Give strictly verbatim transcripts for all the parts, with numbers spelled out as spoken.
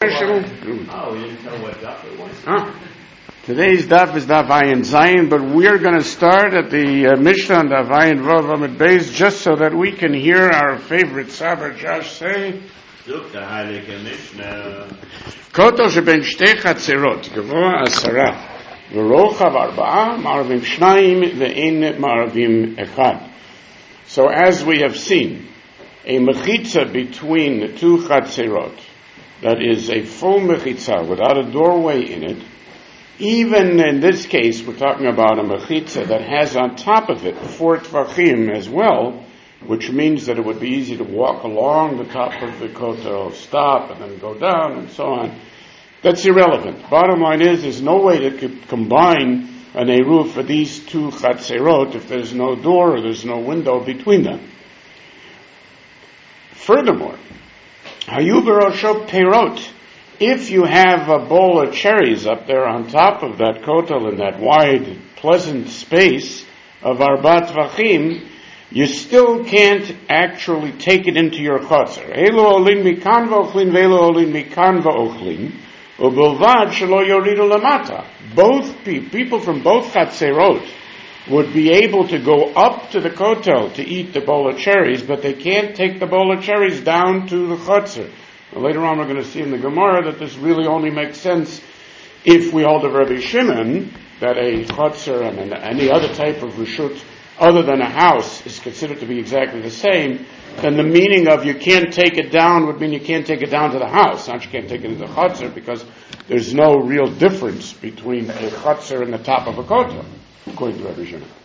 Oh, we didn't tell what daf it was. Huh. Today's daf is daf Ayin Zayin, but we're going to start at the uh, Mishnah on daf Ayin Vav Amud Beis, just so that we can hear our favorite Saber Josh say. Zuk the Heilige Mishnah. Kotel sheben shtei chatzerot, gavoa asara, v'rochav arba'a, ma'arvim shnayim, ve'en ma'arvim echad. So as we have seen, a mechitza between the two chatzerot, that is a full mechitza without a doorway in it. Even in this case, we're talking about a mechitza that has on top of it four tvachim as well, which means that it would be easy to walk along the top of the kotel, stop, and then go down, and so on. That's irrelevant. Bottom line is, there's no way to combine an eruv for these two chatzerot if there's no door or there's no window between them. Furthermore, Hayuberosho Perot, if you have a bowl of cherries up there on top of that kotel in that wide, pleasant space of Arbat Vachim, you still can't actually take it into your chotzer. Elo olin mikan v'ochlin ve'elo olin mikan v'ochlin, u'bilvad shelo yoridu lamata. Both pe- people from both chatzerot would be able to go up to the kotel to eat the bowl of cherries, but they can't take the bowl of cherries down to the chotzer. Later on we're going to see in the Gemara that this really only makes sense if we hold of Rabbi Shimon that a chotzer and any other type of reshut other than a house is considered to be exactly the same. Then the meaning of you can't take it down would mean you can't take it down to the house, not you can't take it to the chotzer, because there's no real difference between a chotzer and the top of a kotel, according to Rabbi Shimon.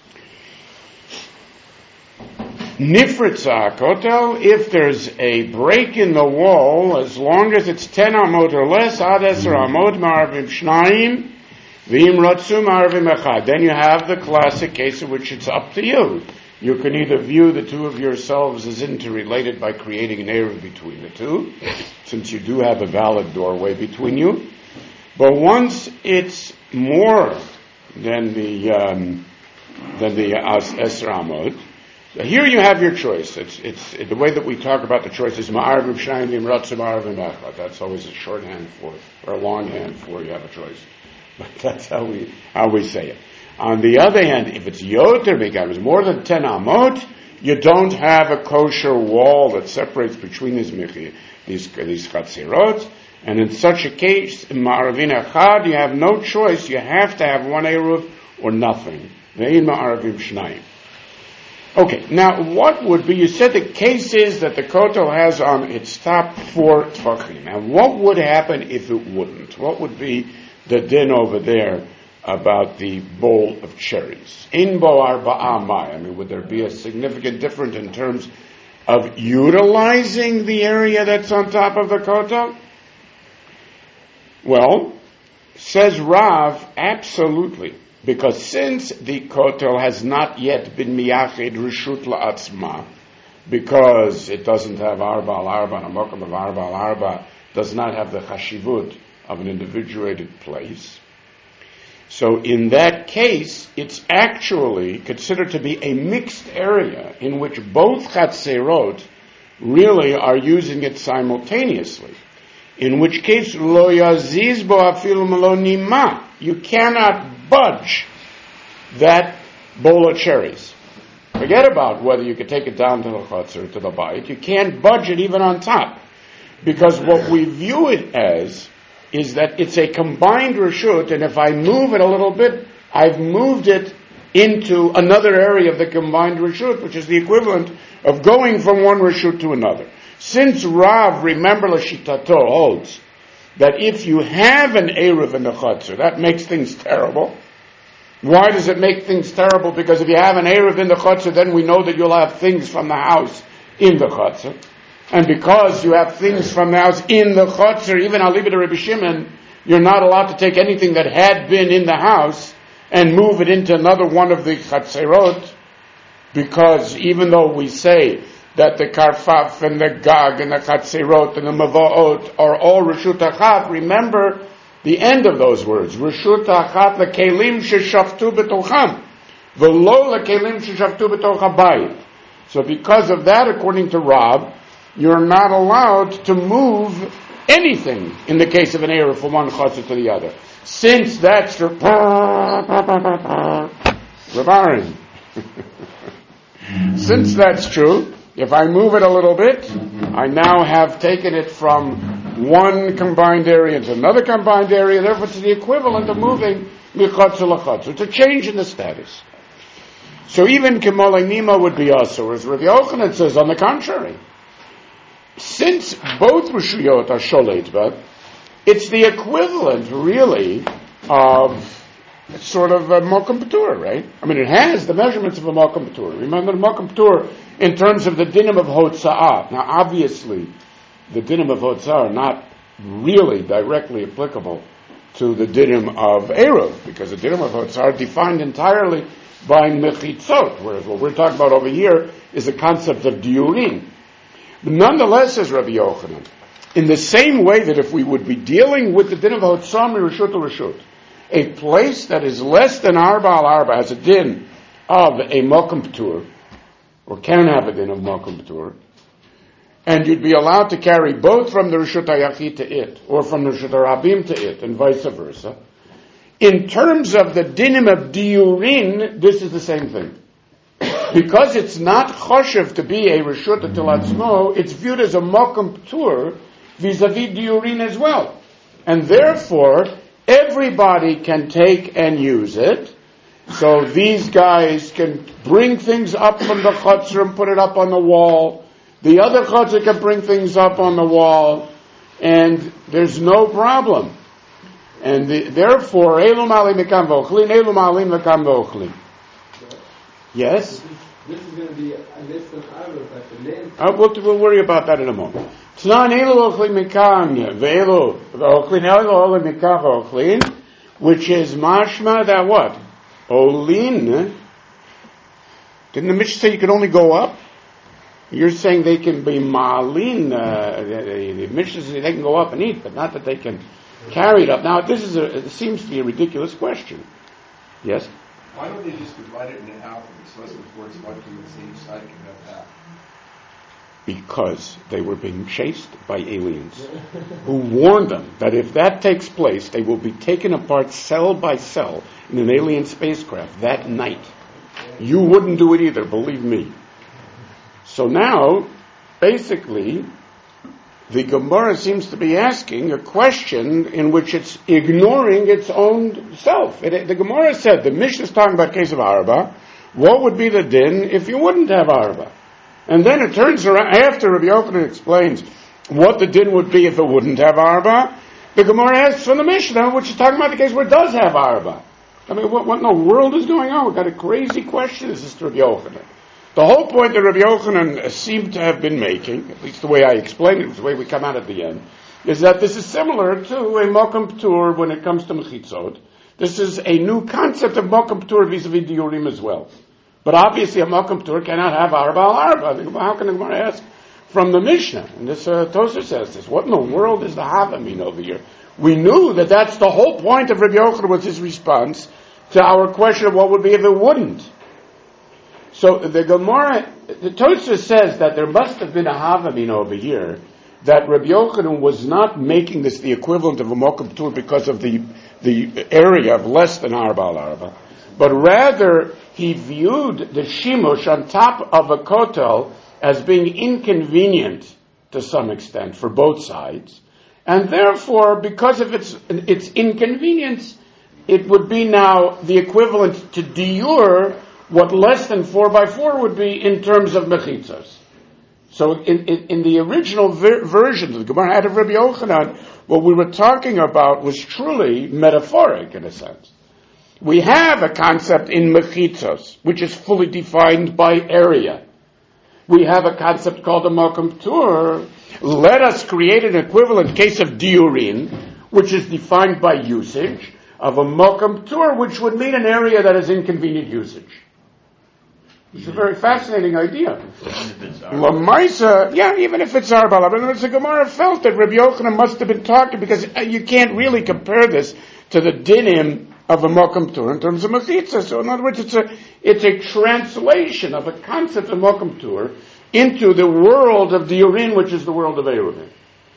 Nifritza kotel, if there's a break in the wall, as long as it's ten amot or less, ad eser amot ma'arvim shnayim, v'im ratzu ma'arvim echad. Then you have the classic case in which it's up to you. You can either view the two of yourselves as interrelated by creating an eruv between the two, since you do have a valid doorway between you. But once it's more than the um, than the eser amot, here you have your choice. It's it's it, the way that we talk about the choice is ma'arvim shnayim v'im ratzu ma'arvim echad. That's always a shorthand for it, or a longhand for you have a choice. But that's how we how we say it. On the other hand, if it's yoter becomes more than ten amot, you don't have a kosher wall that separates between these these these chatzerot, and in such a case, in ma'arvin echad, you have no choice. You have to have one eruv or nothing. Ve'in ma'arvim shnayim. Okay, now what would be, you said the case is that the kotel has on its top four tvachim. Now what would happen if it wouldn't? What would be the din over there about the bowl of cherries? In bo arba'a mai, I mean, would there be a significant difference in terms of utilizing the area that's on top of the kotel? Well, says Rav, absolutely. Because since the kotel has not yet been miyachid reshut la'atzma, because it doesn't have arba al arba, and a mokum of arba al arba does not have the chashivut of an individuated place. So in that case, it's actually considered to be a mixed area in which both chatzerot really are using it simultaneously. In which case, lo yaziz bo afilu malo nima. You cannot budge that bowl of cherries. Forget about whether you could take it down to the chotzer, to the bayit. You can't budge it even on top. Because what we view it as is that it's a combined reshut, and if I move it a little bit, I've moved it into another area of the combined reshut, which is the equivalent of going from one reshut to another. Since Rav, remember Lashitato, holds that if you have an eruv in the chotzer, that makes things terrible. Why does it make things terrible? Because if you have an eruv in the chotzer, then we know that you'll have things from the house in the chotzer. And because you have things from the house in the chotzer, even I'll leave it to Rabbi Shimon, you're not allowed to take anything that had been in the house and move it into another one of the chatzerot, because even though we say that the karfaf and the gag and the chatzerot and the mavaot are all reshut achat, remember the end of those words. Reshut achat lekelim sheshaftu betocham, v'lo lekelim sheshaftu betoch habayit. So because of that, according to Rab, you're not allowed to move anything in the case of an Erev from one Chotzer to the other. Since that's the Ravarin. Since that's true, if I move it a little bit, I now have taken it from one combined area into another combined area, therefore it's the equivalent of moving Michotzer Lachotzer. It's a change in the status. So even Kemolei Nima would be also, as Rabbi Yochanan says, on the contrary. Since both Rishuyot are Sholet, but it's the equivalent, really, of sort of a Mokum Patur, right? I mean, it has the measurements of a Mokum Patur. Remember the Mokum Patur in terms of the dinim of Hotza'ah. Now, obviously, the dinim of Hotza'ah are not really directly applicable to the dinim of Eruv, because the dinim of Hotza'ah are defined entirely by Mechitzot, whereas what we're talking about over here is the concept of Diurim. But nonetheless, says Rabbi Yochanan, in the same way that if we would be dealing with the din of Hotzah Rishut to Rishut, a place that is less than Arba al Arba has a din of a Mokum Patur, or can have a din of Mokum Patur, and you'd be allowed to carry both from the Rishut HaYachid to it, or from the Rishut HaRabim to it, and vice versa. In terms of the dinim of Diurin, this is the same thing. Because it's not choshev to be a Rishut Tilatzmo, it's viewed as a Mokum Patur vis-a-vis Diurin as well. And therefore, everybody can take and use it. So these guys can bring things up from the chutzner and put it up on the wall. The other chutzner can bring things up on the wall. And there's no problem. And the, therefore, Elu Mali Mekam Vochlin, Elu Mali Mekam Vochlin. Yes? This is going to be a list of arrows at the name. Uh, we'll, we'll worry about that in a moment. Tnan Elu Ochlin Mekam, Ve'elu Ochlin, Elu Mekam Ochlin, which is mashma that what? Olin. Didn't the Mishnah say you could only go up? You're saying they can be ma'alin. Uh, the, the Mishnah says they can go up and eat, but not that they can carry it up. Now, this is a, it seems to be a ridiculous question. Yes? Why don't they just divide it into half and it's less than four spots on the same side can have half? Because they were being chased by aliens who warned them that if that takes place, they will be taken apart cell by cell in an alien spacecraft that night. You wouldn't do it either, believe me. So now, basically, the Gemara seems to be asking a question in which it's ignoring its own self. It, the Gemara said, the Mishnah is talking about case of Arba. What would be the din if you wouldn't have Arba? And then it turns around, after Rabbi Yochanan explains what the din would be if it wouldn't have Arba, the Gemara asks from the Mishnah, which is talking about the case where it does have Arba. I mean, what, what in the world is going on? We've got a crazy question, is this to Rabbi Yochanan? The whole point that Rabbi Yochanan seemed to have been making, at least the way I explained it, the way we come out at the end, is that this is similar to a Mokum P'tur when it comes to Mechitzot. This is a new concept of Mokum P'tur vis-a-vis Diurim as well. But obviously a Mokum P'tur cannot have Arba al-Arba. How can the Gemara ask from the Mishnah? And this uh, Tosa says this. What in the world is the Hava mean over here? We knew that that's the whole point of Rabbi Yochanan was his response to our question of what would be if it wouldn't. So the Gemara, the Tosfos says that there must have been a Havamina over here, that Rabbi Yochanan was not making this the equivalent of a Mokum P'tur because of the the area of less than Arba al Arba, but rather he viewed the Shimush on top of a kotel as being inconvenient to some extent for both sides, and therefore, because of its its inconvenience, it would be now the equivalent to diur what less than four by four would be in terms of mechitzos. So in, in, in the original ver- version of the Gemara had of Rabbi Yochanan, what we were talking about was truly metaphoric in a sense. We have a concept in mechitzos, which is fully defined by area. We have a concept called a Mokum P'tur. Let us create an equivalent case of diurin, which is defined by usage, of a Mokum P'tur, which would mean an area that is inconvenient usage. It's a very fascinating idea. Lamaisa, yeah, even if it's Arba, but the Gemara felt that Rabbi Yochanan must have been talking, because you can't really compare this to the dinim of a Mokum P'tur in terms of Mechitza. So in other words, it's a, it's a translation of a concept of Mokum P'tur into the world of Diurin, which is the world of Eruvin.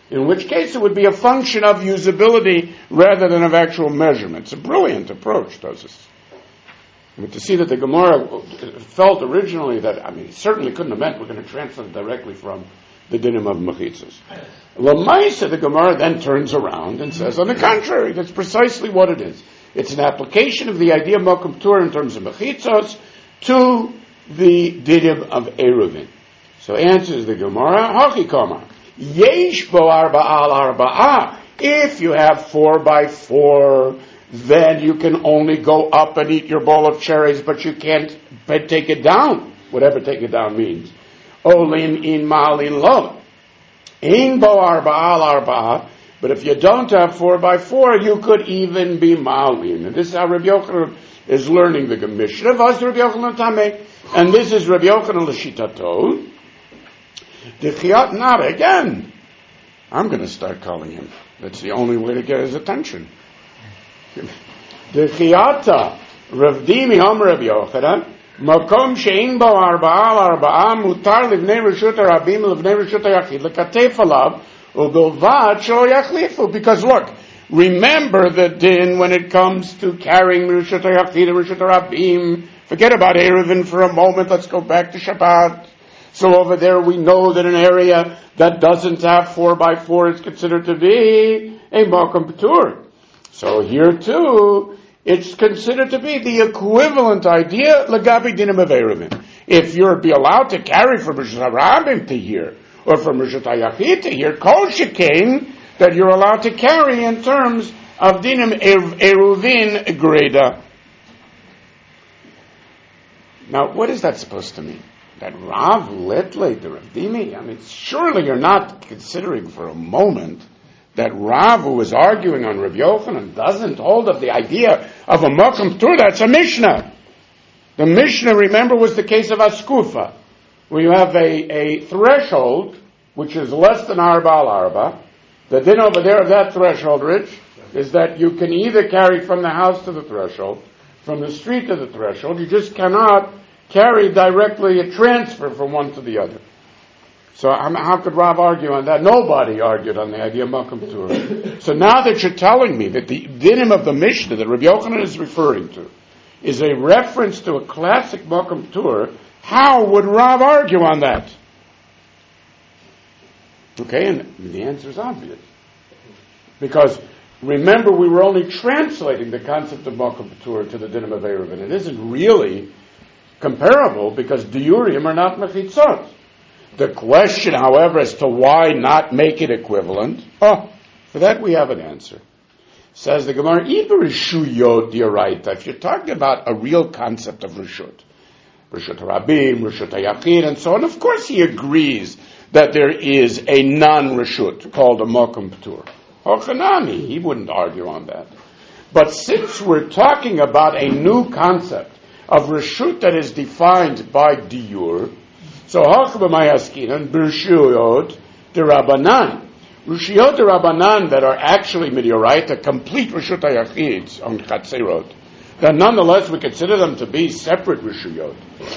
In which case it would be a function of usability rather than of actual measurement. It's a brilliant approach, does this? But to see that the Gemara felt originally that, I mean, it certainly couldn't have meant we're going to translate it directly from the dinim of mechitzos. L'maisa, the Gemara then turns around and says, on the contrary, that's precisely what it is. It's an application of the idea of mokum tur in terms of mechitzos to the dinim of eruvin. So answers the Gemara, Hachi Komar, yesh bo arba al arba'ah. If you have four by four, then you can only go up and eat your bowl of cherries, but you can't take it down, whatever take it down means. Olin in malin lo. In bo arba al arba. But if you don't have four by four, you could even be malin. And this is how Rabbi Yochanan is learning the Mishnah. Vas Rabbi Yochanan tameh. And this is Rabbi Yochanan l'shitato. The chiyat nara, again. I'm going to start calling him. That's the only way to get his attention. The chiyata, Rav Dimi Om Rabbi Yochanan, makom she'in bo arba'a arba'a mutar livnei reshut harabim livnei reshut hayachid lekatef alav ubilvad shelo yachlifu. Because look, remember the din when it comes to carrying reshut hayachid and reshut harabim. Forget about Eruvin for a moment. Let's go back to Shabbat. So over there we know that an area that doesn't have four by four is considered to be a makom patur. So here too, it's considered to be the equivalent idea, Lagabi Dinim of Eruvin. If you're be allowed to carry from Rishut HaRabim to here, or from Rishut HaYachid to here, Kol Shekain, that you're allowed to carry in terms of Dinim Eruvin Greda. Now, what is that supposed to mean? That Rav Letle, the Rav Dimi? I mean, surely you're not considering for a moment that Rav, who is arguing on Rav Yochanan, doesn't hold of the idea of a mokum tur. That's a Mishnah. The Mishnah, remember, was the case of Askufa, where you have a, a threshold which is less than arba al arba. The din over there of that threshold, Rich, is that you can either carry from the house to the threshold, from the street to the threshold. You just cannot carry directly a transfer from one to the other. So how could Rav argue on that? Nobody argued on the idea of Makom Tur. So now that you're telling me that the dinim of the Mishnah that Rabbi Yochanan is referring to is a reference to a classic Makom Tur, how would Rav argue on that? Okay, and the answer is obvious. Because remember, we were only translating the concept of Makom Tur to the dinim of Eruvin. It isn't really comparable because diurim are not mechitzot. The question, however, as to why not make it equivalent, oh, for that we have an answer. Says the Gemara, even Rishuyot Dioraita, if you're talking about a real concept of Rishut, Rishut Rabim, Rishut Hayachid, and so on, of course he agrees that there is a non-Rishut called a Mokum Ptur. Hochanami, he wouldn't argue on that. But since we're talking about a new concept of Rishut that is defined by Diur, so Hachbamayaskinan, Birshuyot, the Rabbanan. Rishuyot the Rabbanan that are actually Midioraita, complete Rishut HaYachid on Chatzerot, that nonetheless we consider them to be separate Rishuyot.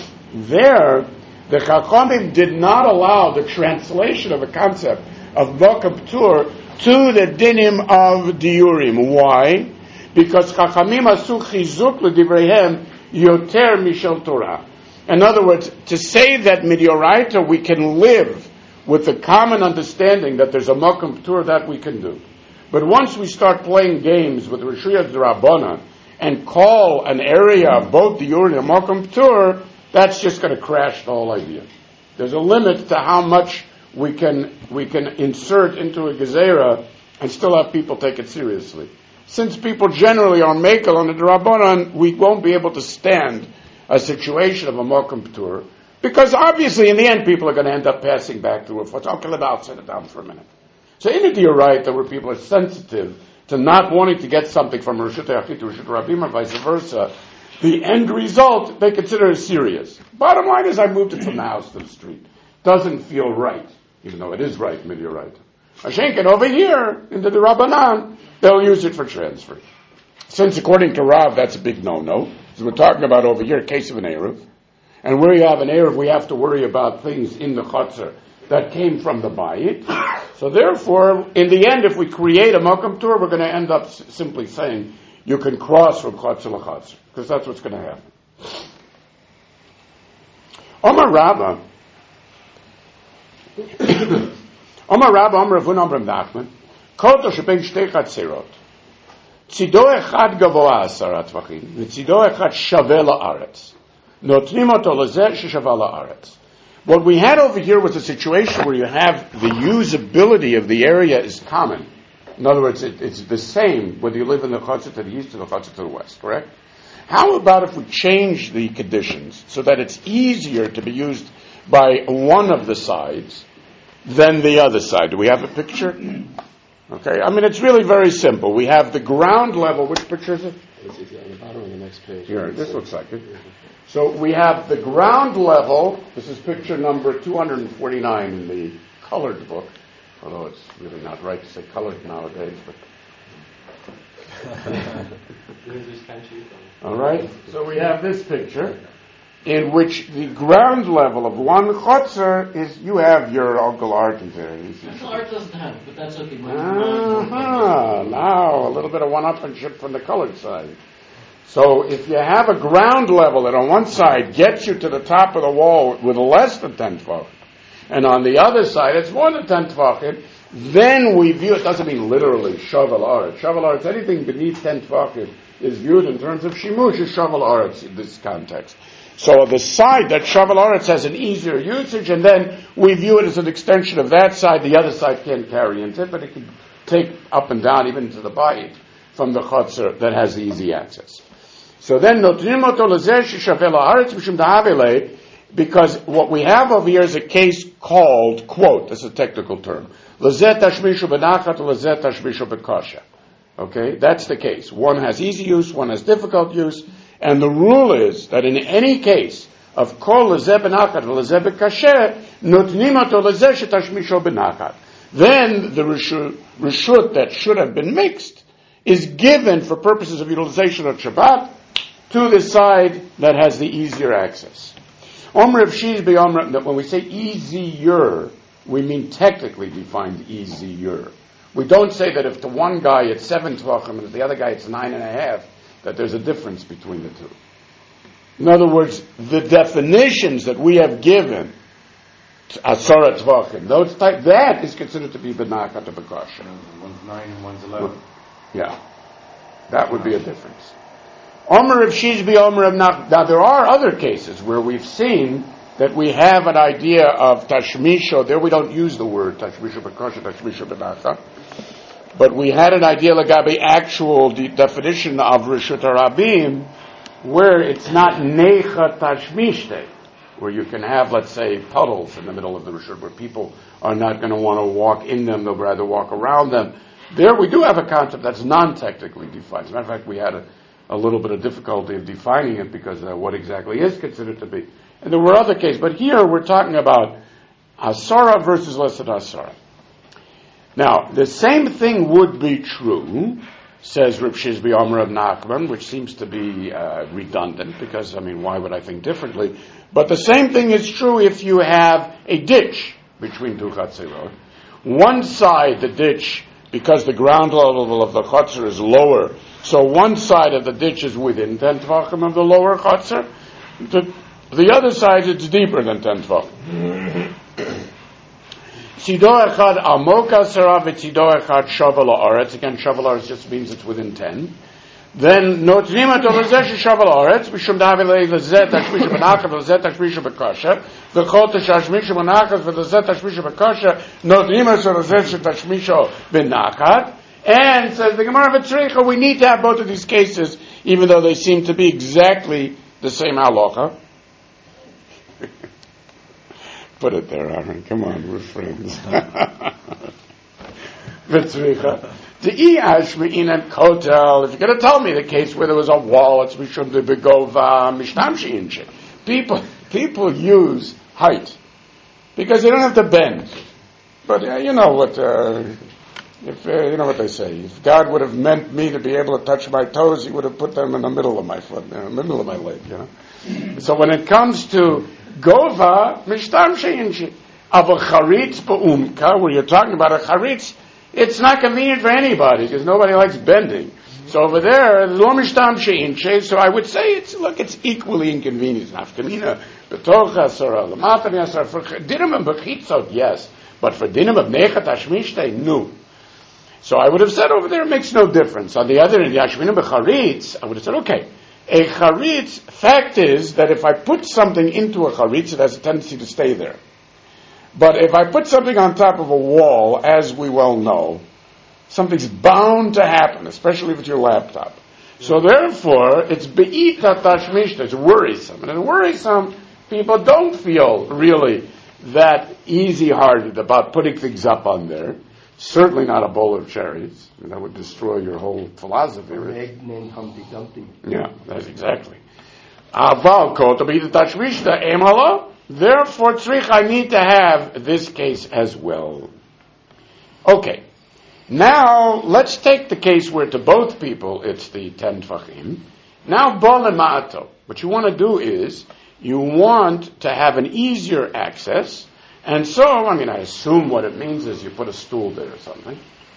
There, the Chachamim did not allow the translation of a concept of Mokum Ptur to the dinim of Diurim. Why? Because Chachamim asu chizuk l'divreihem yoter mishel Torah. In other words, to say that Midioraita we can live with the common understanding that there's a Mokum Ptur, that we can do. But once we start playing games with Rishuyot D'Rabbanan and call an area of both Diur and Mokum Ptur, that's just going to crash the whole idea. There's a limit to how much we can we can insert into a Gezerah and still have people take it seriously. Since people generally are Mekel on the D'Rabbanan, we won't be able to stand a situation of a Mokum Ptur, because obviously in the end people are going to end up passing back to Rufus. Okay, let's sit it down for a minute. So in it you're right that where people are sensitive to not wanting to get something from Rishut HaYachid to Rishut Rabim or vice versa, the end result they consider as serious. Bottom line is I moved it from the house to the street. Doesn't feel right, even though it is right, Midioraita. Hashenkin over here, in the Rabbanan, they'll use it for transfer. Since according to Rav, that's a big no-no. So we're talking about over here, a case of an Eruv. And where you have an Eruv, we have to worry about things in the Chutzner that came from the bayit. So therefore, in the end, if we create a Mokum Tur, we're going to end up s- simply saying you can cross from Chotzer to Chotzer, because that's what's going to happen. Omar Rabba, Omar Rabba, Omar Ravun, Omar Nachman, Koto sheben shtei chatzirot, tzido echad gavoa asara tvachim, v'tzido echad shaveh la'aretz, notnim oto lezeh sheshaveh la'aretz. What we had over here was a situation where you have the usability of the area is common. In other words, it, it's the same whether you live in the Chotzer to the east or the Chotzer to the west, correct? How about if we change the conditions so that it's easier to be used by one of the sides than the other side? Do we have a picture? Okay, I mean, it's really very simple. We have the ground level. Which picture is it? It's on the bottom of the next page. Here, this looks like it. So we have the ground level. This is picture number two hundred forty-nine in the colored book, although it's really not right to say colored nowadays. But all right. So we have this picture in which the ground level of one chotzer is, you have your Uncle Art in there. Uncle Art doesn't have it, but that's okay. Uh-huh. Now, a little bit of one-upmanship from the colored side. So if you have a ground level that on one side gets you to the top of the wall with less than ten tefachim, and on the other side it's more than ten tefachim, then we view it, doesn't mean literally shovel aretz. Shovel aretz, anything beneath ten tefachim is viewed in terms of shimush as shovel aretz in this context. So the side that shovel aretz has an easier usage, and then we view it as an extension of that side. The other side can't carry into it, but it can take up and down even to the bayit from the chotzer that has the easy access. So then, because what we have over here is a case called, quote, this is a technical term, okay, that's the case. One has easy use, one has difficult use, and the rule is that in any case of kol lezeh benachat v'lezeh bekasher, notnim oto lezeh shetashmisho benachat. Then the reshut, reshut that should have been mixed is given for purposes of utilization of Shabbat to the side that has the easier access. Omer Rav Shizbi, when we say easier, we mean technically defined easier. We don't say that if to one guy it's seven tvachim and to the other guy it's nine and a half, that there's a difference between the two. In other words, the definitions that we have given, asara tvachim, those type, that is considered to be benachat or bekasha. One's nine and one's eleven. Yeah, that would be a difference. Omer of Shizbi, Omer of Nach. Now there are other cases where we've seen that we have an idea of tashmisho. There we don't use the word tashmisho bekasha, tashmisho benacha, but we had an idea lagabe actual de- definition of reshut harabim, where it's not necha tashmishte, where you can have, let's say, puddles in the middle of the reshut, where people are not going to want to walk in them; they'll rather walk around them. There we do have a concept that's non-technically defined. As a matter of fact, we had a a little bit of difficulty of defining it because uh, what exactly is considered to be. And there were other cases, but here we're talking about asara versus less than asara. Now, the same thing would be true, says Reb Shizbi Omer of Nachman, which seems to be uh, redundant because, I mean, why would I think differently? But the same thing is true if you have a ditch between two chatzirot. One side, the ditch, because the ground level of the chotzer is lower, so one side of the ditch is within ten tvachim of the lower chotzer. The, the other side it's deeper than ten tvachim. Tzido echad amok asara v'tzido echad shavel haaretz. Again, shavel haaretz just means it's within ten. Then notnim oto lezeh shavel haaretz mishum davi lezeh tashmisha benachat lezeh tashmisha bekasha v'chol tashmisha benachat v'lezeh tashmisha bekasha notnim oto lezeh tashmisha benachat. And says the Gemara of Tzricha, we need to have both of these cases, even though they seem to be exactly the same halacha. Put it there, Aaron. Come on, we're friends. V'tzricha. The iash me'inan kotel. If you're going to tell me the case where there was a wall, it's mishum de begova mishtam she'inche. People, people use height because they don't have to bend. But uh, you know what? Uh, If uh, you know what they say, if God would have meant me to be able to touch my toes, He would have put them in the middle of my foot, in the middle of my leg. You know. So when it comes to gova, mishtam sheinshi, of a charitz ba'umka, where you're talking about a charitz, it's not convenient for anybody because nobody likes bending. So over there, lo mishtam she'inche, so I would say it's, look, it's equally inconvenient. Nafkamina, betocha sarah, l'matani asar, for dinim and bechitzot, yes, but for dinim of nechat hashmishte, no. So I would have said over there, it makes no difference. On the other end, yashminim becharitz, I would have said, okay, a charitz, fact is that if I put something into a charitz, it has a tendency to stay there. But if I put something on top of a wall, as we well know, something's bound to happen, especially with your laptop. So therefore, it's be'ita tashmishta, it's worrisome. And worrisome, people don't feel really that easy-hearted about putting things up on there. Certainly not a bowl of cherries. That would destroy your whole philosophy. An egg named Humpty Dumpty. Yeah, that's exactly. Aval kol be'ita tashmishta emala. Therefore, tzrich, I need to have this case as well. Okay. Now, let's take the case where to both people it's the ten tfachim. Now, bo lema'ato. What you want to do is, you want to have an easier access, and so, I mean, I assume what it means is you put a stool there or something.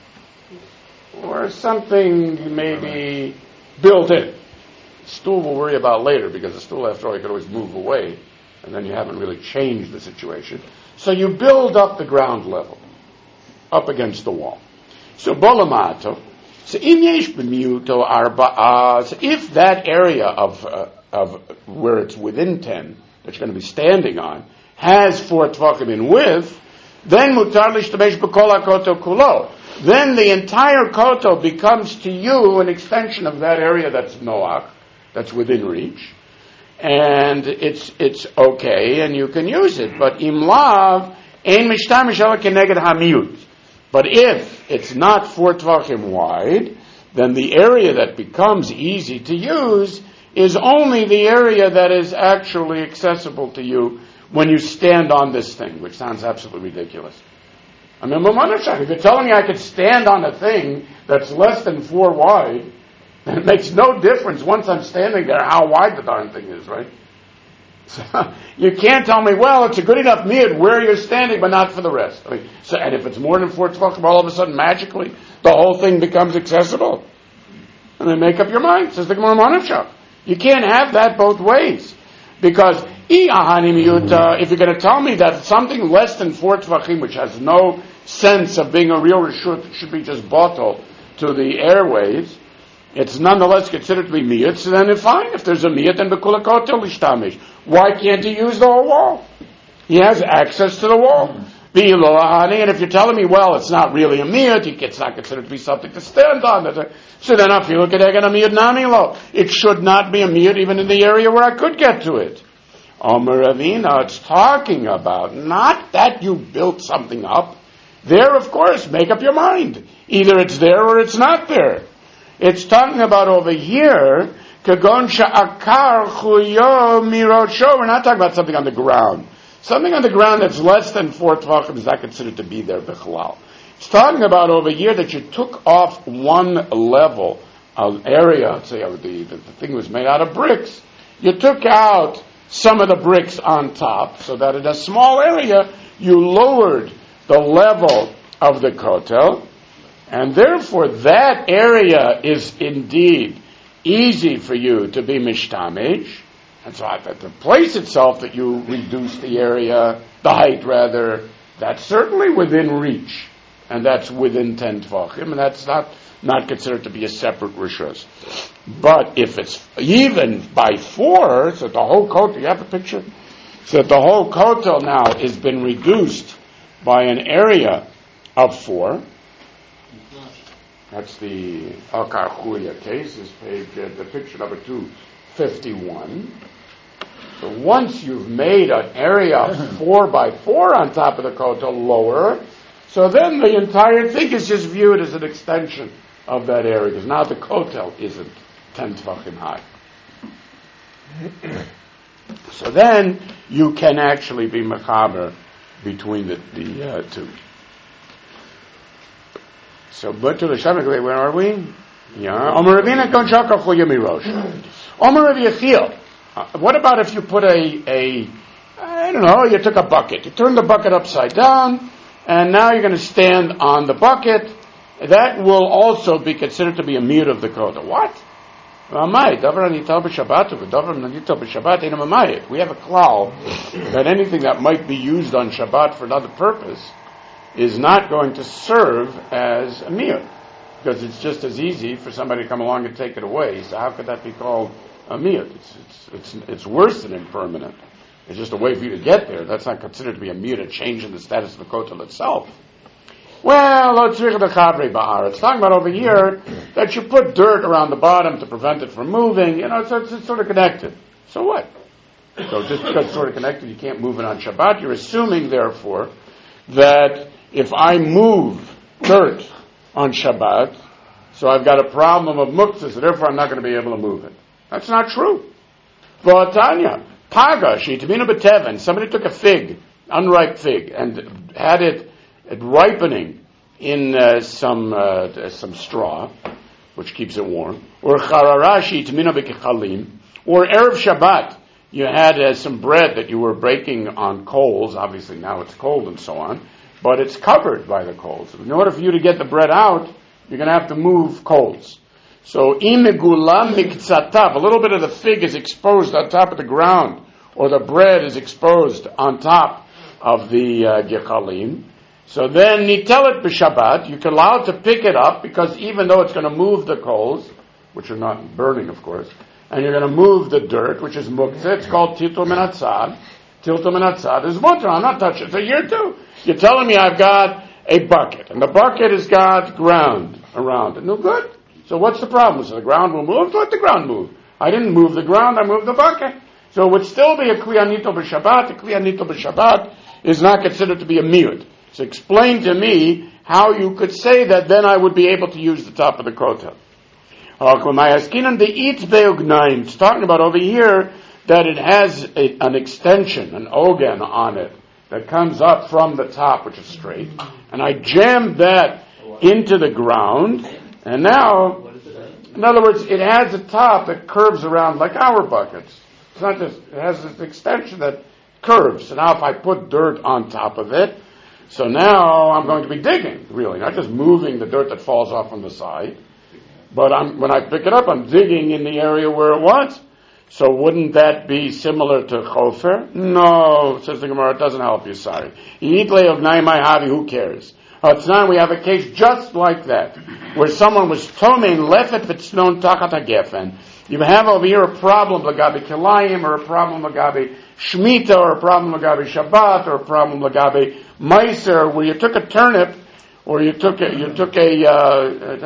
Or something maybe built in. Stool we'll worry about later, because the stool, after all, you can always move away, and then you haven't really changed the situation. So you build up the ground level, up against the wall. So bolamato, so im yesh b'miuto arba'a, so if that area of uh, of where it's within ten that you're going to be standing on has four tvachim in width, then mutar l'shtamesh b'kol hakoto kulo. Then the entire koto becomes to you an extension of that area that's noach, that's within reach, and it's it's okay, and you can use it. But im lav ein mishtamish ela keneged hamiut. But if it's not four tvachim wide, then the area that becomes easy to use is only the area that is actually accessible to you when you stand on this thing, which sounds absolutely ridiculous. I mean, if you're telling me I could stand on a thing that's less than four wide, then it makes no difference once I'm standing there how wide the darn thing is, right? So, you can't tell me, well, it's a good enough miyud where you're standing, but not for the rest. I mean, so, and if it's more than four tvachim, all of a sudden, magically, the whole thing becomes accessible. And then make up your mind. Says the Gemara Manavshach. You can't have that both ways. Because, if you're going to tell me that something less than four tvachim, which has no sense of being a real reshut, should be just bottled to the airways, it's nonetheless considered to be miyut, so then it's fine. If there's a miyut, then b'kula kotel lishtamish. Why can't he use the whole wall? He has access to the wall. And if you're telling me, well, it's not really a miyut, it's not considered to be something to stand on. So then if you look at Egan a miyut namilo, it should not be a miyut even in the area where I could get to it. Omer Ravina, it's talking about not that you built something up. There, of course, make up your mind. Either it's there or it's not there. It's talking about over here, kagon sha'akar chuyo mirosho. We're not talking about something on the ground. Something on the ground that's less than four tvachim is not considered to be there b'chalal. It's talking about over here that you took off one level of area. Say the, the, the thing was made out of bricks. You took out some of the bricks on top, so that in a small area you lowered the level of the kotel. And therefore, that area is indeed easy for you to be mishtamish. And so at the place itself that you reduce the area, the height rather, that's certainly within reach. And that's within ten tvachim, and that's not, not considered to be a separate rishus. But if it's even by four, so the whole kotel, you have a picture? So that the whole kotel now has been reduced by an area of four. That's the Al-Kar Chuya case, is page, uh, the picture number two fifty-one. So once you've made an area of four by four on top of the kotel lower, so then the entire thing is just viewed as an extension of that area, because now the kotel isn't ten tvachim high. So then you can actually be mechaber between the, the uh, two. So, but to the Shabbat, where are we? Yeah. Omer Ravina kon shakar chuya mirosh. Omer Rav Yechiel. What about if you put a, a, an don't know, you took a bucket. You turned the bucket upside down, and now you're going to stand on the bucket. That will also be considered to be a miyut of the kotel. What? We have a klal that anything that might be used on Shabbat for another purpose is not going to serve as a miyut, because it's just as easy for somebody to come along and take it away. So how could that be called a miyut? It's, it's, it's, it's worse than impermanent. It's just a way for you to get there. That's not considered to be a miyut, a change in the status of the kotel itself. Well, it's talking about over here that you put dirt around the bottom to prevent it from moving. You know, so it's, it's sort of connected. So what? So just because it's sort of connected, you can't move it on Shabbat. You're assuming, therefore, that if I move dirt on Shabbat, so I've got a problem of muktzah, so therefore I'm not going to be able to move it. That's not true. V'atanya, paga, she'itmina b'teven, somebody took a fig, unripe fig, and had it ripening in uh, some uh, some straw, which keeps it warm, or chararashi t'mina b'kechalim, or erev Shabbat, you had uh, some bread that you were baking on coals. Obviously now it's cold and so on, but it's covered by the coals. In order for you to get the bread out, you're going to have to move coals. So imegula miktzatav, a little bit of the fig is exposed on top of the ground, or the bread is exposed on top of the uh, gechalim. So then, nitelet b'Shabbat, you can allow it to pick it up, because even though it's going to move the coals, which are not burning, of course, and you're going to move the dirt, which is muktzah, it's called tiltul min hatzad. Tiltul min hatzad is mutter. I'm not touching it. So here too, you're telling me I've got a bucket, and the bucket has got ground around it. No good. So what's the problem? So the ground will move? Let the ground move. I didn't move the ground, I moved the bucket. So it would still be a kli anito b'Shabbat. A kli anito b'Shabbat is not considered to be a miyut. So explain to me how you could say that, then I would be able to use the top of the kotel. It's talking about over here that it has a, an extension, an ogan on it, that comes up from the top, which is straight. And I jammed that into the ground, and now, in other words, it has a top that curves around like our buckets. It's not just, it has this extension that curves. So now if I put dirt on top of it, so now I'm going to be digging, really, not just moving the dirt that falls off on the side, but I'm, when I pick it up, I'm digging in the area where it was. So wouldn't that be similar to chofer? No, says the Gemara, it doesn't help you, sorry. Who cares? Now we have a case just like that, where someone was tomein lefet v'tznon tachat hagefen. You have over here a problem lagabi kilayim, or a problem lagabi shmita, or a problem lagabi Shabbat, or a problem lagabi meiser, where you took a turnip, or you took a, you took a, uh,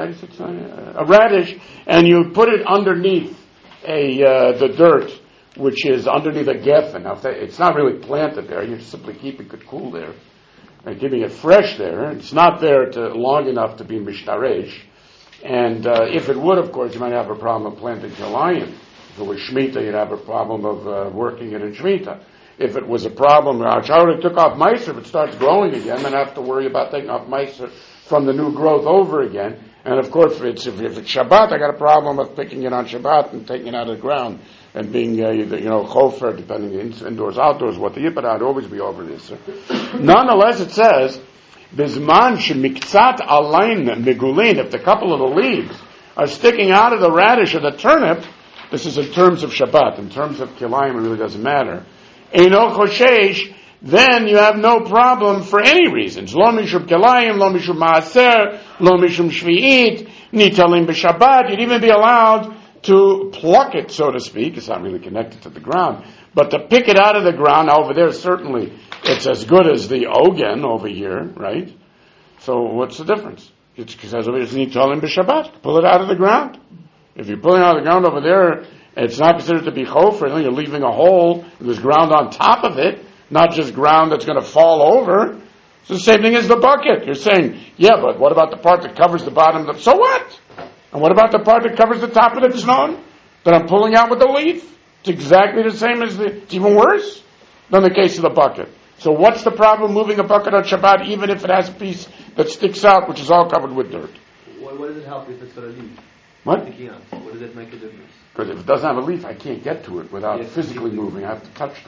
a radish, and you put it underneath a uh, the dirt, which is underneath a geffen. Now, it's not really planted there. You're simply keeping it cool there and keeping it fresh there. It's not there to long enough to be mishtaresh. And uh, if it would, of course, you might have a problem of planting kilayim. If it was Shemitah, you'd have a problem of uh, working it in Shemitah. If it was a problem, I already took off Meiser, if it starts growing again, then I have to worry about taking off Meiser from the new growth over again. And of course, if it's, if it's Shabbat, I got a problem of picking it on Shabbat and taking it out of the ground and being, uh, you know, chofer, depending indoors, outdoors, what the Yippa, I'd always be over this. Nonetheless, it says, Bizman shemiktzat alain migulin, if the couple of the leaves are sticking out of the radish or the turnip, this is in terms of Shabbat. In terms of kilayim, it really doesn't matter. Eino choshesh, then you have no problem for any reasons. Lo mishum kilayim, lo mishum maaser, lo mishum shvi'it, nitalim b'Shabbat. You'd even be allowed to pluck it, so to speak. It's not really connected to the ground, but to pick it out of the ground. Now over there, certainly it's as good as the ogen over here, right? So what's the difference? It's because it's nitalim b'Shabbat. Pull it out of the ground. If you're pulling it out of the ground over there, it's not considered to be chofer. You're leaving a hole. There's ground on top of it, not just ground that's going to fall over. It's the same thing as the bucket. You're saying, yeah, but what about the part that covers the bottom of the... So what? And what about the part that covers the top of the tznon that I'm pulling out with the leaf? It's exactly the same as the... It's even worse than the case of the bucket. So what's the problem moving a bucket on Shabbat, even if it has a piece that sticks out, which is all covered with dirt? What, what does it help if it's got a leaf? What? What does it make a difference? Because if it doesn't have a leaf, I can't get to it without Yes. physically moving. I have to touch the dirt.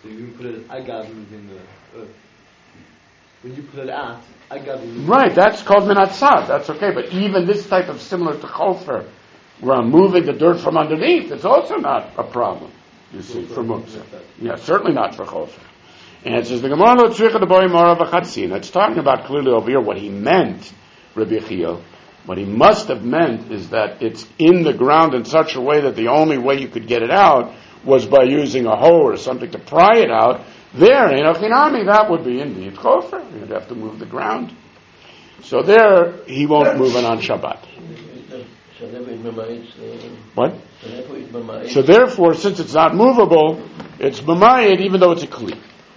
So you put it, agav moving the earth. When you put it out, agav moving. Right, that's called minatzad. That's okay. But even this type of similar to chofer, where I'm moving the dirt from underneath, it's also not a problem. You see, for muktzah. Yeah, certainly not for chofer. And it says the Gemara lo tzricha the boy mara v'chatzin. It's talking about clearly over here what he meant, Rabbi Yechiel. What he must have meant is that it's in the ground in such a way that the only way you could get it out was by using a hoe or something to pry it out. There, in Ochinami, that would be indeed chofer. You'd have to move the ground. So there, he won't move it on Shabbat. What? So therefore, since it's not movable, it's b'mayit, even though it's a kli.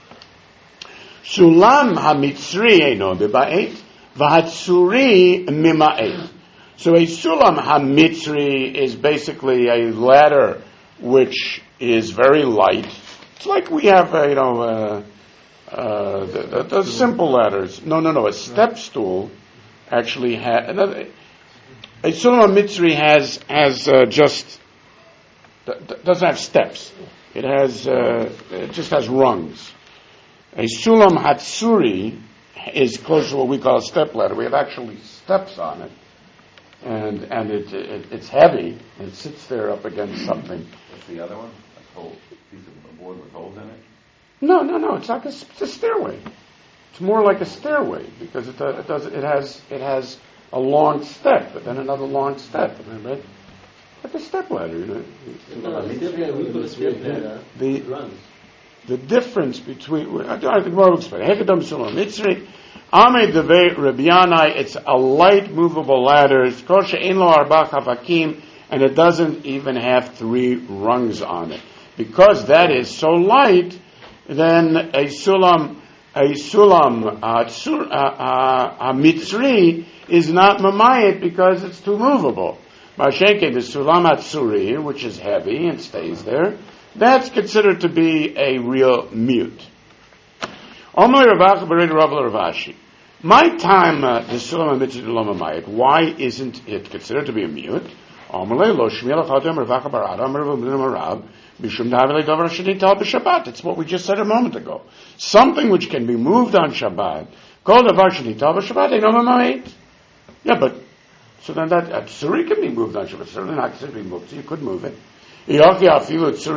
Sulam ha-mitzri eino b'ba'et, v'hatzuri mima'et. So a sulam ha-mitzri is basically a ladder which is very light. It's like we have, uh, you know, uh, uh, the, the, the simple ladders. No, no, no. A step stool actually has. A sulam ha-mitzri has has uh, just doesn't have steps. It has uh, it just has rungs. A sulam hatsuri is close to what we call a step ladder. We have actually steps on it, and and it, it it's heavy. And it sits there up against something. What's the other one? A whole piece of board with holes in it? No, no, no. It's like a, it's a stairway. It's more like a stairway because it, uh, it does it has it has a long step, but then another long step, and then right, like a step ladder. You know. No, we put a step ladder. The runs. The difference between, I think more will explain. Hekadam Sulam Mitzri, Ame Devei Rabbi Yanai, it's a light movable ladder, it's Kosha Inlo Arba Chavakim, and it doesn't even have three rungs on it. Because that is so light, then a Sulam, a Sulam, a, tsur, a, a, a Mitzri is not Mamayit because it's too movable. Masheke, the Sulam Atzuri, which is heavy and stays there, that's considered to be a real mute. My time, the Sulam HaMitzri Lo Mamayit, why isn't it considered to be a mute? It's what we just said a moment ago. Something which can be moved on Shabbat, yeah, but so then that Atzuri can be moved on Shabbat, certainly not considered to be moved, so you could move it. Because,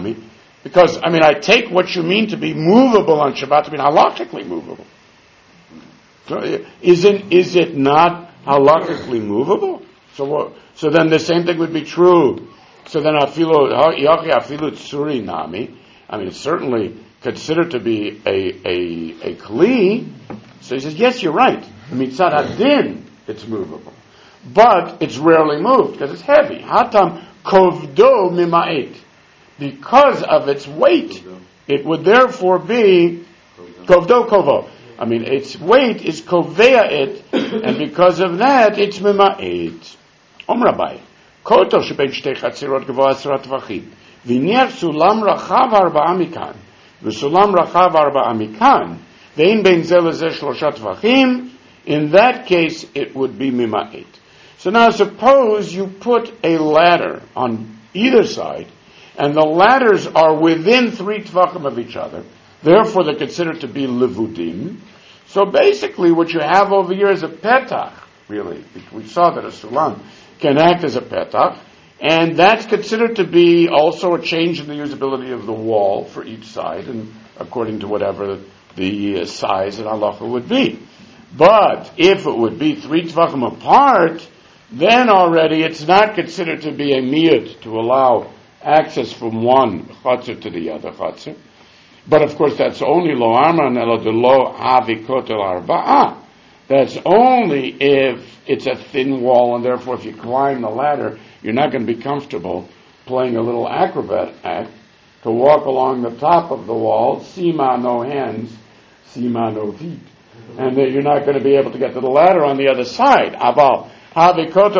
I mean, I take what you mean to be movable on Shabbat to mean halachically movable. So, is it, is it not halachically movable? So what, so then the same thing would be true. So then afilu, afilu tsuri nami, I mean, it's certainly considered to be a, a, a kli. So he says, yes, you're right. Mitzad hadin, it's movable. But it's rarely moved because it's heavy. Hatam kovdo mima'et. Because of its weight, it would therefore be kovdo kovo. I mean, its weight is kovea it, and because of that, it's mima'et. Om Rabbi, koto sheben shtei chatzirot gavo asrat tvachim. V'niach sulam rachav arba'a mikan. V'sulam rachav arba'a mikan. Ve'in ben zeh lezeh shlosha tvachim. In that case, it would be mima'et. So now suppose you put a ladder on either side, and the ladders are within three tvachim of each other, therefore they're considered to be levudim. So basically what you have over here is a petach, really. We saw that a sulam can act as a petach, and that's considered to be also a change in the usability of the wall for each side, and according to whatever the uh, size and halacha would be. But if it would be three tvachim apart, then already it's not considered to be a miyut to allow access from one chatzir to the other chatzir. But of course that's only lo amran elo de lo havi kotel arba'ah. That's only if it's a thin wall, and therefore if you climb the ladder, you're not going to be comfortable playing a little acrobat act to walk along the top of the wall, sima no hands, sima no feet. And that you're not going to be able to get to the ladder on the other side. Abal. If, on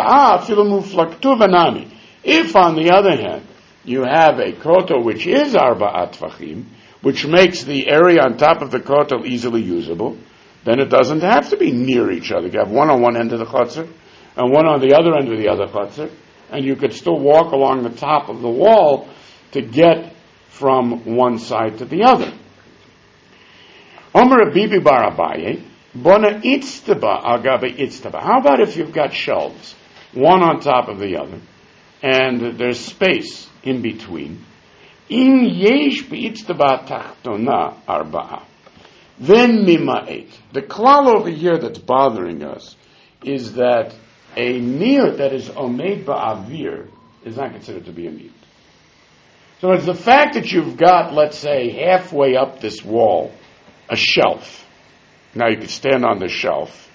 the other hand, you have a kotel which is arba'at tvachim, which makes the area on top of the kotel easily usable, then it doesn't have to be near each other. You have one on one end of the chutzner, and one on the other end of the other chutzner, and you could still walk along the top of the wall to get from one side to the other. Omer Bibi Bar Abaye, Bona Itztaba Agabe Itztaba. How about if you've got shelves, one on top of the other, and there's space in between? In yesh b'itztaba tachtona arba'a. Then mima'et. The klal over here that's bothering us is that a miyut that is omeid ba'avir is not considered to be a miyut. So it's the fact that you've got, let's say, halfway up this wall, a shelf. Now you could stand on the shelf,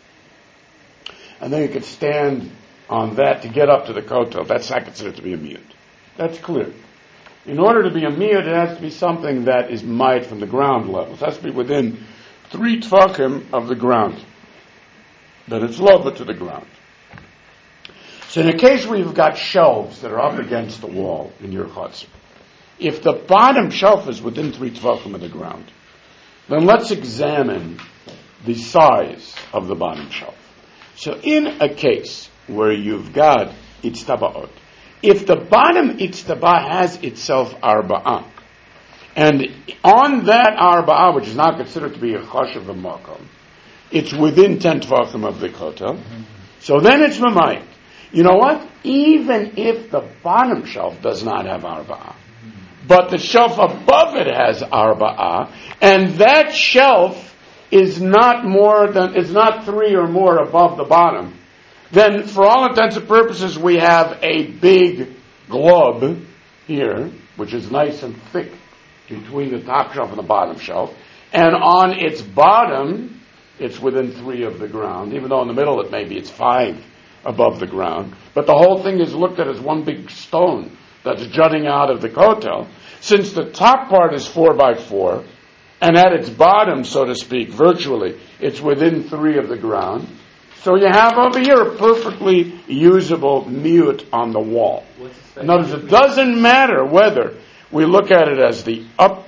and then you could stand on that to get up to the kotel. That's not considered to be a miyut. That's clear. In order to be a miyut, it has to be something that is made from the ground level. It has to be within three tefachim of the ground. That it's lower to the ground. So in a case where you've got shelves that are up against the wall in your chutzner, if the bottom shelf is within three tefachim of the ground, then let's examine the size of the bottom shelf. So in a case where you've got itztaba'ot, if the bottom itztaba has itself arba'ah, and on that arba'ah, which is not considered to be a chashav makom, it's within ten tvachim of the kotel, so then it's mamayit. You know what? Even if the bottom shelf does not have arba'ah, but the shelf above it has arba'ah, and that shelf is not more than, is not three or more above the bottom, then for all intents and purposes we have a big globe here, which is nice and thick between the top shelf and the bottom shelf, and on its bottom it's within three of the ground, even though in the middle it maybe it's five above the ground, but the whole thing is looked at as one big stone that's jutting out of the kotel. Since the top part is four by four, and at its bottom, so to speak, virtually, it's within three of the ground, so you have over here a perfectly usable miyut on the wall. In other words, it doesn't matter whether we look at it as the up,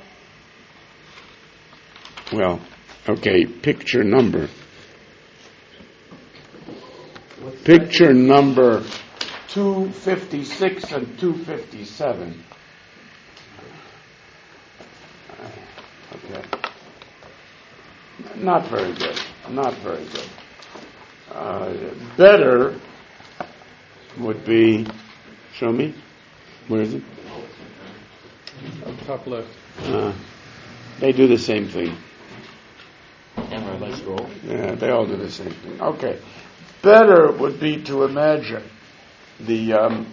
well, okay, picture number. Picture number two fifty-six and two fifty-seven. Okay. Not very good. Not very good. Uh, better would be, show me, where is it? Up top left. Uh, they do the same thing. Camera by scroll. Yeah, they all do the same thing. Okay. Better would be to imagine the, um,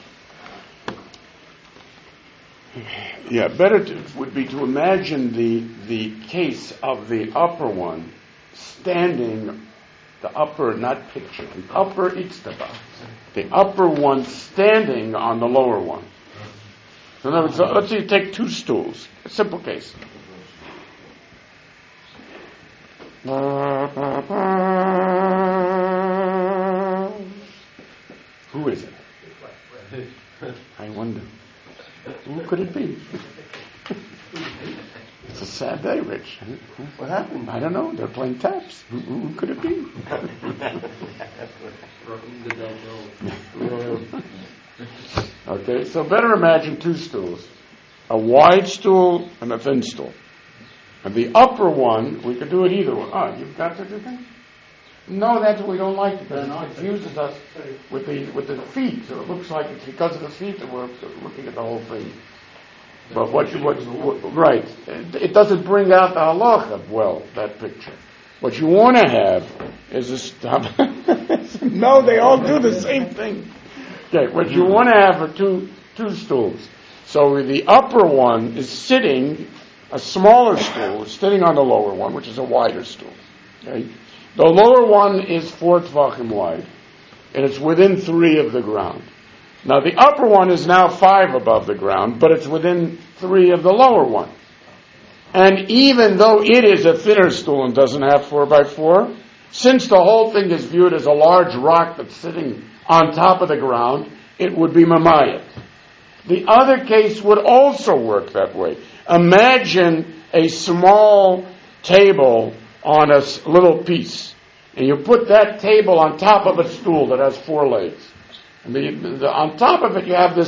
yeah, better to, would be to imagine the the case of the upper one standing, the upper, not picture, the upper itztaba, the upper one standing on the lower one. So in other words, let's say you take two stools, a simple case. Who is it? I wonder. Who could it be? It's a sad day, Rich. What happened? I don't know. They're playing taps. Who, who could it be? Okay, so better imagine two stools. A wide stool and a thin stool. And the upper one, we could do it either way. Ah, you've got such a thing? No, that's what we don't like, because it confuses us with the with the feet. So it looks like it's because of the feet that we're looking at the whole thing. But what you what, what right, it doesn't bring out the halacha well, that picture. What you want to have is a stop. No, they all do the same thing. Okay, what you want to have are two two stools. So the upper one is sitting, a smaller stool is sitting on the lower one, which is a wider stool. Okay. The lower one is four tvachim wide, and it's within three of the ground. Now the upper one is now five above the ground, but it's within three of the lower one. And even though it is a thinner stool and doesn't have four by four, since the whole thing is viewed as a large rock that's sitting on top of the ground, it would be mamayat. The other case would also work that way. Imagine a small table on a little piece, and you put that table on top of a stool that has four legs. And the, the, on top of it you have this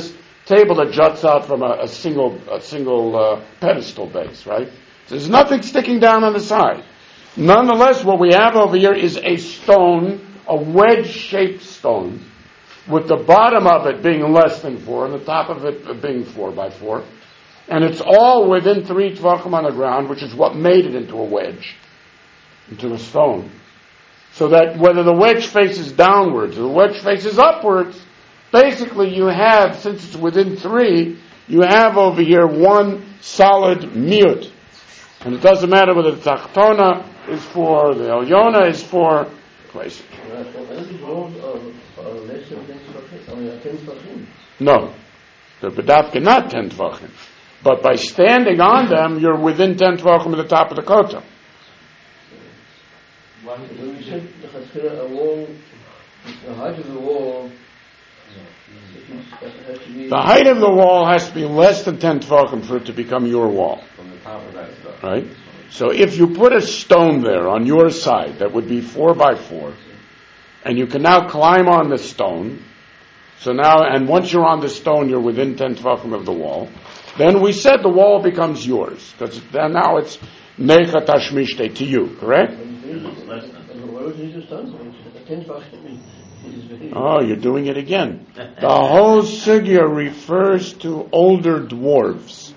table that juts out from a, a single a single uh, pedestal base, right? So there's nothing sticking down on the side. Nonetheless, what we have over here is a stone, a wedge-shaped stone, with the bottom of it being less than four and the top of it being four by four. And it's all within three tvachim on the ground, which is what made it into a wedge, into a stone. So that whether the wedge faces downwards or the wedge faces upwards, basically you have, since it's within three, you have over here one solid miut. And it doesn't matter whether the tachtona is for, the Elyona is for, places. No. They're bedavka not ten tvachim. But by standing on them, you're within ten tvachim at the top of the kotel. When we said the a wall, the height of the wall, the height of the wall has to be less than ten tvachim for it to become your wall. From the top of that stuff. Right? So if you put a stone there on your side that would be four by four, and you can now climb on the stone, so now, and once you're on the stone, you're within ten tvachim of the wall, then we said the wall becomes yours, because then now it's necha tashmishte to you, correct? Oh, you're doing it again. The whole sugya refers to older dwarves.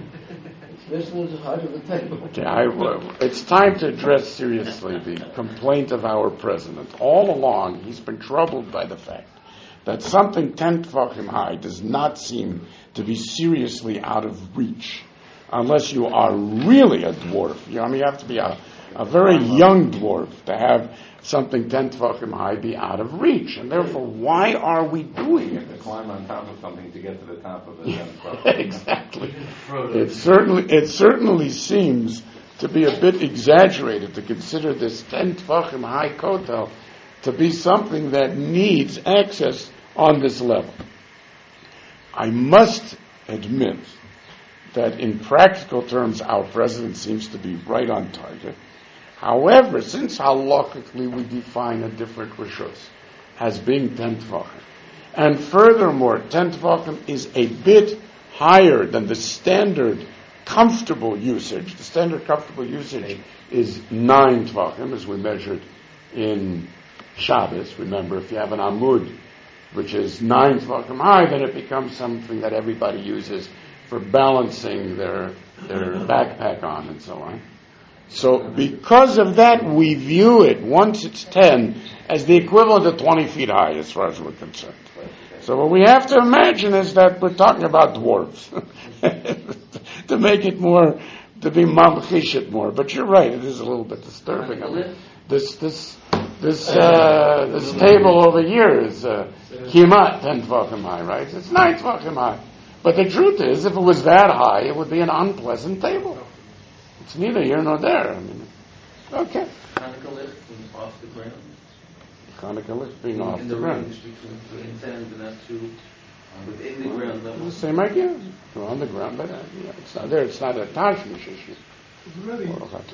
Okay, I, it's time to address seriously the complaint of our president. All along, he's been troubled by the fact that something ten tvachim high does not seem to be seriously out of reach, unless you are really a dwarf. You know, I mean, you have to be a, a very young dwarf to have something ten tvachim high be out of reach, and therefore, why are we doing it? To climb on top of something to get to the top of it. Yeah, exactly. It certainly, it certainly seems to be a bit exaggerated to consider this ten tvachim high kotel to be something that needs access on this level. I must admit that in practical terms, our president seems to be right on target. However, since halachically we define a different rishus as being ten tvachim, and furthermore, ten tvachim is a bit higher than the standard comfortable usage. The standard comfortable usage is nine tvachim, as we measured in Shabbos. Remember, if you have an amud, which is nine tvachim high, then it becomes something that everybody uses for balancing their their backpack on and so on. So because of that, we view it, once it's ten, as the equivalent of twenty feet high, as far as we're concerned. So what we have to imagine is that we're talking about dwarves, to make it more, to be mamchish it more. But you're right, it is a little bit disturbing. I mean, this this this uh, this table over here is uh, kimat ten tvachim high, right? It's nine tvachim high. But the truth is, if it was that high, it would be an unpleasant table. It's neither here nor there. I mean, okay. Hanukkah lift from off the ground. Hanukkah lift being off In the the ground. range between ten and that two, within the ground It's level. the same idea. You're on the ground, but uh, yeah, it's not there. It's not a tashmish issue. Really?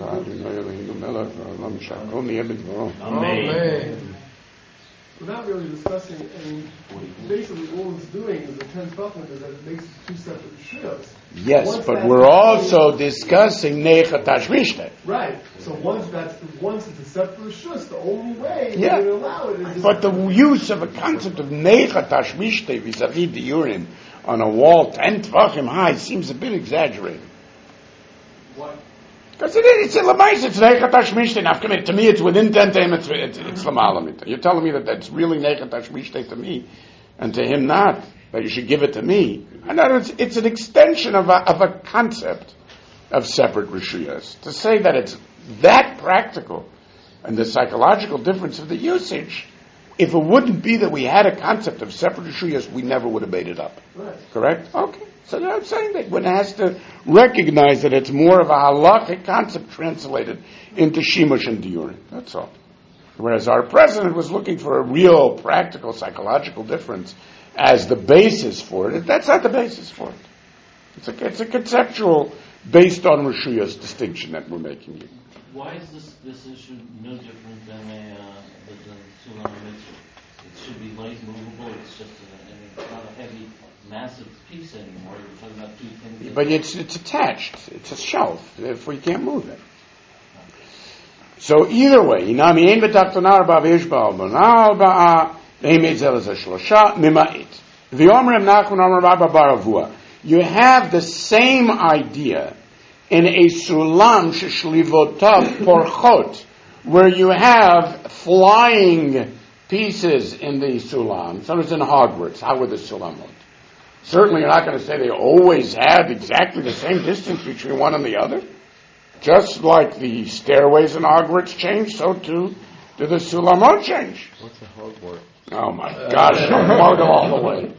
Amen. Without really discussing, I mean, basically all it's doing is the ten tvachim is that it makes two separate shuyos. Yes, Once but that's we're the also case- discussing necha tashmishte. Right. So once that's once it's a separate shus, the only way Yeah. we're going to allow it is. But the use of a concept of necha tashmishte vis-a-vis the urim on a wall ten tvachim high seems a bit exaggerated. Why? Because it is, it's a lamais, it's necha tashmishte. Now, come here, to me, it's within ten tem, it's, it's, it's lamalamita. You're telling me that that's really necha tashmishte to me, and to him not, that you should give it to me. In other words, it's an extension of a, of a concept of separate rishuyas. To say that it's that practical, and the psychological difference of the usage, if it wouldn't be that we had a concept of separate rishuyas, we never would have made it up. Right. Correct? Okay. So I'm saying that one has to recognize that it's more of a halachic concept translated into shimush and diurim. That's all. Whereas our president was looking for a real practical psychological difference as the basis for it. That's not the basis for it. It's a, it's a conceptual based on Rishuya's distinction that we're making here. Why is this this issue no different than a uh, the, the Sulam Mitzvah? It should be light, movable. It's just a, I mean, it's not a heavy, massive piece. but it's it's attached. It's a shelf. Therefore, you can't move it. So either way, inami ein b'tachtona arba v'yesh ba'albana arba'a v'emet zel ze shlosha mima'it. V'yomrem nachman amar Rabba bar Avua. You have the same idea in a sulam sheshlivotav porchot, where you have flying pieces in the sulam. So it's in Hogwarts. How were the sulamot? Certainly you're not going to say they always had exactly the same distance between one and the other. Just like the stairways in Hogwarts change, so too do the sulamot change. What's a Hogwarts? Oh my gosh, I'll mug all the way.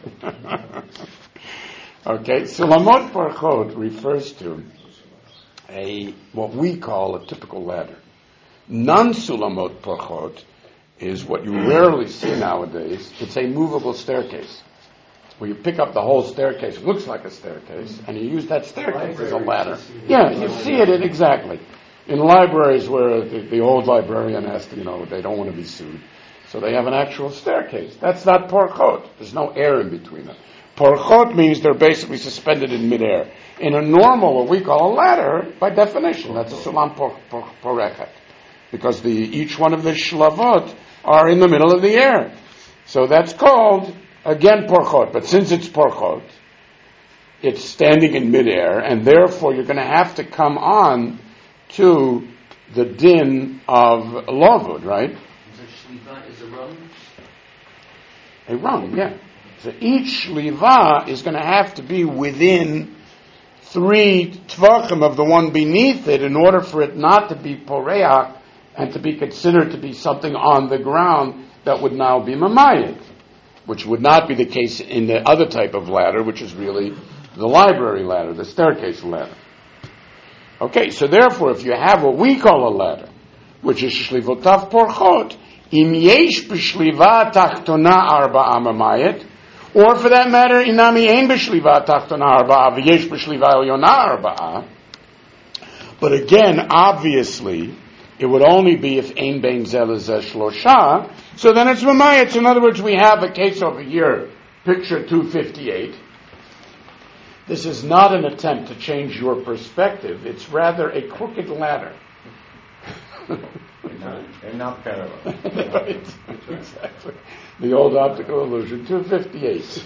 Okay, sulamot porchot refers to a what we call a typical ladder. Non-sulamot porchot is what you rarely see nowadays. It's a movable staircase, where you pick up the whole staircase. It looks like a staircase, and you use that staircase as a ladder. Yeah, you see it in, exactly. In libraries where the, the old librarian has to, you know, they don't want to be sued. So they have an actual staircase. That's not porchot. There's no air in between them. Porchot means they're basically suspended in midair. In a normal, what we call a ladder, by definition, that's a sulam por, por, porechet. Because the, each one of the shlavot are in the middle of the air. So that's called, again, porchot. But since it's porchot, it's standing in midair, and therefore you're going to have to come on to the din of lavud, right? So shliva is a rung? A rung, yeah. So each shliva is going to have to be within three tvachim of the one beneath it in order for it not to be poreach and to be considered to be something on the ground that would now be mamayit, which would not be the case in the other type of ladder, which is really the library ladder, the staircase ladder. Okay, so therefore, if you have what we call a ladder, which is shlivotav porchot, im yesh b'shliva tachtona arba'a mamayit, or for that matter, inami ein b'shliva tachtona arba'a v'yesh b'shliva elyon arba'a. But again, obviously, it would only be if ein bein zel zeh shlosha. So then it's mamayit. So in other words, we have a case over here, picture two fifty-eight. This is not an attempt to change your perspective. It's rather a crooked ladder. And not, and not parallel. Right, exactly. The old optical illusion, two fifty-eight.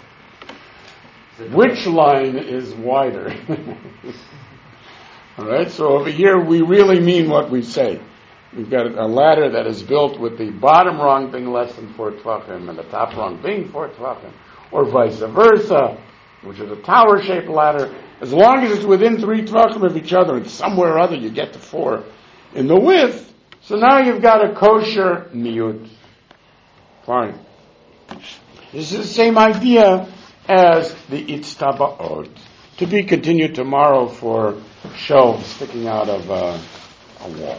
Which line is wider? All right, so over here we really mean what we say. We've got a ladder that is built with the bottom rung being less than four tvachim and the top rung being four tvachim, or vice versa, which is a tower-shaped ladder. As long as it's within three tvachim of each other and somewhere or other you get to four in the width, so now you've got a kosher miyut. Fine. This is the same idea as the itztaba'ot. To be continued tomorrow for shelves sticking out of uh, a wall.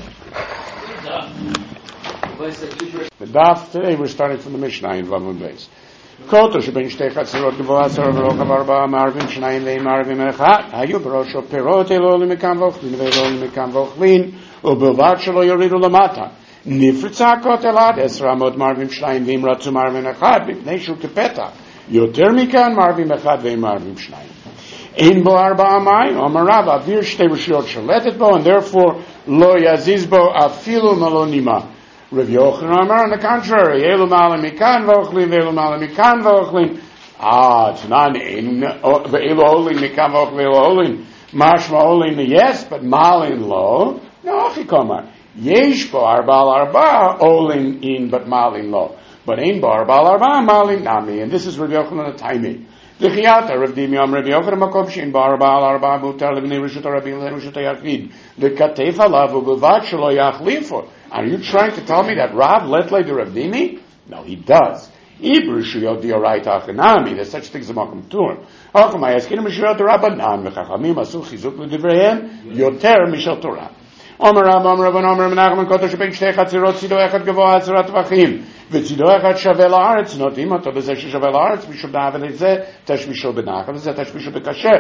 The daf today we're starting from the Mishnah in Vav Beis. Koto sheben shtei chatzirot gvoa asar v'rochav arba'a marvim shnayim ve'im marvim echad hayu b'rosho perot elo limekam v'ochlin ve'elo limekam v'ochlin u'bilvat shelo yoridu lamata nifritza kotel ad esra amot marvim shnayim ve'im ratzu marvim echad b'pnei shu kepeta yoter mikan marvim echad ve'im marvim shnayim ein bo arba'a mayim omar Rav avir shtei rishiyot shaletet bo and therefore lo yaziz bo afilu malo nima. Rav Yochanan Amar, on the contrary, Elu Malim Mikan Vochlin, Elu Malim Mikan Vochlin. Ah, it's not in Elu Olin Mikan Vochlin, Elu Olin Mashma Olin. Yes, but Malin Lo. No, Chikomar. Yesh Bo Arbal Arba Olin in, but Malin Lo. But Ein Bo Arbal Arba Malin Nami. And this is Rav Yochanan the Taimi. L'chiyata Rav Dimion Rav Yochanan Makom Shein Bo Arbal Arba Mutar Levnei Rishut Rabbi Rishut Yachid. L'katef Alav U'Bevat Shelo Yachlifo. Are you trying to tell me that Rav let like the Rav Dimi? No, he does. Ibrishuyot dioraita achanami. There's such things as makom turim. Hakom ayaskin mishuyot rabbanan v'chachamim asu chizuk l'divreihem yoter mishal Torah. Omer Rav, Omer Rav, Omer Menachem koto sheben shtei chatzirot tzido echad gavoa atzirat tvachim v'tzido echad shaveh la'aretz notim ato b'zeh sheshaveh la'aretz mishul b'avel ezeh tashmishul b'nachal ezeh tashmishul b'kasher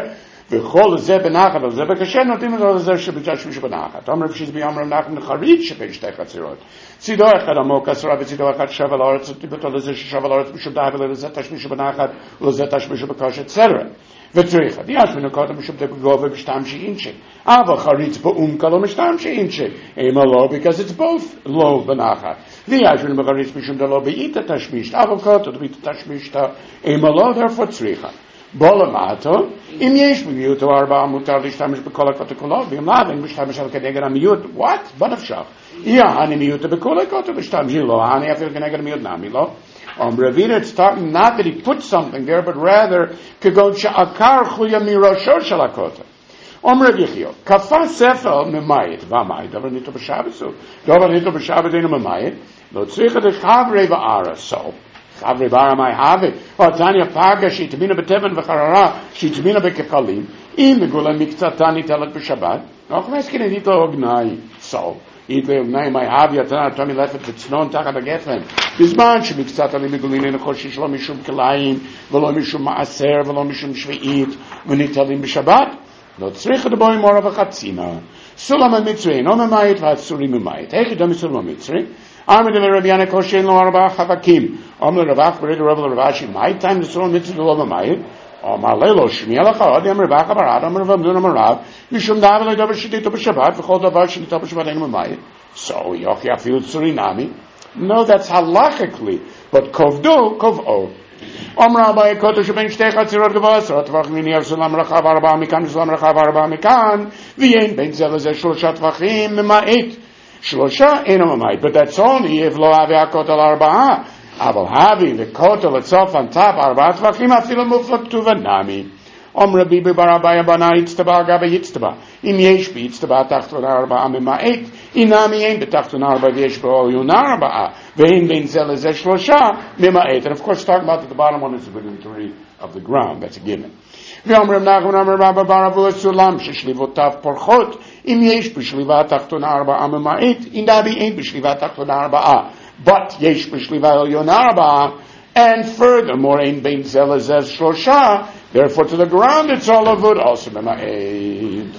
וכל זה בנחת, וזה בקשה, נותנים לו לזה שבתשמיש בנחת. אומר פשיט ביאמר נחת נחרית שבין שתי חצרות. צידו אחד עמוק עשרה וצידו אחד שב על הארץ, ותיבתו לזה ששב על הארץ משום די, ולזה תשמיש בנחת, ולזה תשמיש בקשה צרה. וצריכה, יש מנקות משום דגובה בשתם שאינשי. אבל חריץ באומקה לא משתם שאינשי. אימה לא, because it's both לא בנחת. ויש מנקות משום דלא באיתה תשמיש, אבל קוטו דביתה תשמיש, אימה לא, therefore צריכה. בוא למטו, אם יש במיעוט או ארבעה מותר להשתמש בכל הקוטו כולו, ואם לא, ואם משתמש על כנגד המיעוט, what? בוא נפשך. יהיה אני מיעוט בכל הקוטו להשתמש, לא, אני אפילו כנגד המיעוט נמי, לא? Um, Ravina, it's talking not that he put something there, but rather, kagod sha'akar chuya mirosho shalakota. Um Rav Yechiel, kafa sefel memayit, vamayit, davar nito b'shabbasu, davar nito b'shabbasu memayit, lo tzricha de chavrei va'ara, so, chavrei va'ara mai have, o tanya paga shitmina b'teven v'charara, shitmina b'kefalim, im megula miktzatani telet b'shabbat, no, chmeskin nito ognai, so, Itle Ognai mai have yatana Tommy lefet tznon tachat hagefen. Bizman shemiktzat ali migulin en choshish lo mishum kelaim, velo mishum maaser, velo mishum shvi'it, v'nitalim b'shabbat. Lo tzrich deboy mora v'chatzina. Sulam ha-mitzri, no memayit v'atzuri memayit. Hechi dami sulam ha-mitzri. Arme de Rabbi Yana koshen lo arba chavakim. Om le Ravach b'redu Rav le Ravashi. My time the sulam ha-mitzri lo memayit. Omar lelo shmiel achad yam Ravach barad Amar Rav Amnun Amar Rav Mishum davar lo davar shidito b'shabbat v'chol davar shidito b'shabbat enu memayit. So yochi afil tzurinami. No, that's halachically, but kovdu kovo. Omar Abai koto sheben shtei chatzirot gavos ratvach mini av sulam rachav arba mikan sulam rachav arba mikan v'yein ben zel lezeh shlosha tvachim memait shlosha eno memait. But that's only if lo avi hakotel arba'ah. Aval havi v'kotel etzof on top arba tvachim afilu muflak tuvanami. Om Rabbi Barabai Abana Yitztaba Gaba Yitztaba. Im Yesh Bi Yitztaba Tachton Arba Amema'et. Inami Ein Betachton Arba Yesh Bo Yun Arba. Vein Vein Zel Zeh Shlosha Mema'et. And of course, talking about that the bottom one is within three of the ground. That's a given. V'Om Reb Nachman Amar Rabba Baravu Sulam Sheshlivotav Porchot. Im Yesh B'Shliva Tachton Arba Amema'et. Inabi Ein B'Shliva Tachton Arba. But Yesh B'Shliva Yun Arba. And furthermore, Ein Bein Zel Zeh Shlosha. Therefore, to the ground, it's all of wood. Also, Mema'ed.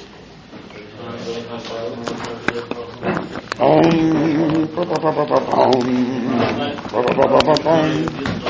Om.